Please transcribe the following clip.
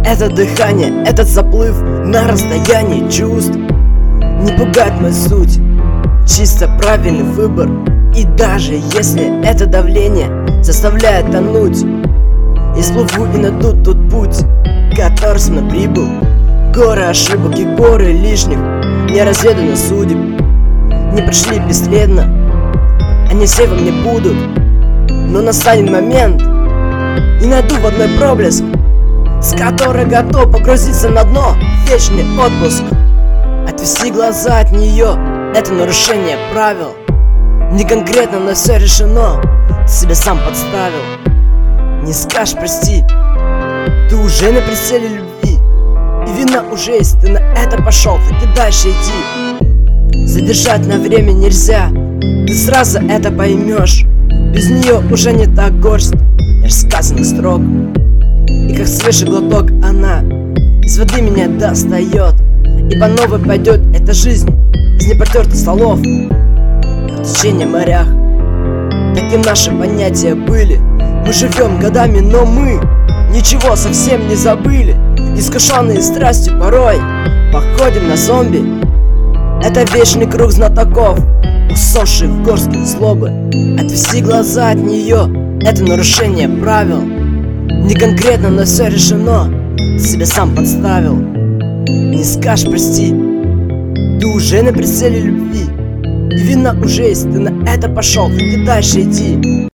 это дыхание, этот заплыв на расстоянии чувств не пугает мою суть, чисто правильный выбор. И даже если это давление заставляет тонуть, я сплыву и найду тот путь, к которому прибыл. Горы ошибок и горы лишних неразведанных судеб не прошли бесследно, они все во мне будут. Но настанет момент, и найду в одной проблеск, с которой готов погрузиться на дно. Вечный отпуск. Отвести глаза от нее — это нарушение правил. Не конкретно, но все решено. Ты себя сам подставил. Не скажешь прости, ты уже на пределе любви, и вина уже есть, ты на это пошел, так и дальше иди. Задержать на время нельзя, ты сразу это поймешь. Без нее уже не так горсть нерассказанных строк. И как свежий глоток она из воды меня достает, и по новой пойдет эта жизнь из непотертых столов. В течение морях таким наши понятия были. Мы живем годами, но мы ничего совсем не забыли. Искушенные страстью порой походим на зомби. Это вечный круг знатоков, усохший в горстках злобы. Отвести глаза от нее — это нарушение правил. Не конкретно, но все решено, ты себя сам подставил. Не скажешь прости, ты уже на пределе любви, и вина уже есть, ты на это пошел, так и дальше иди.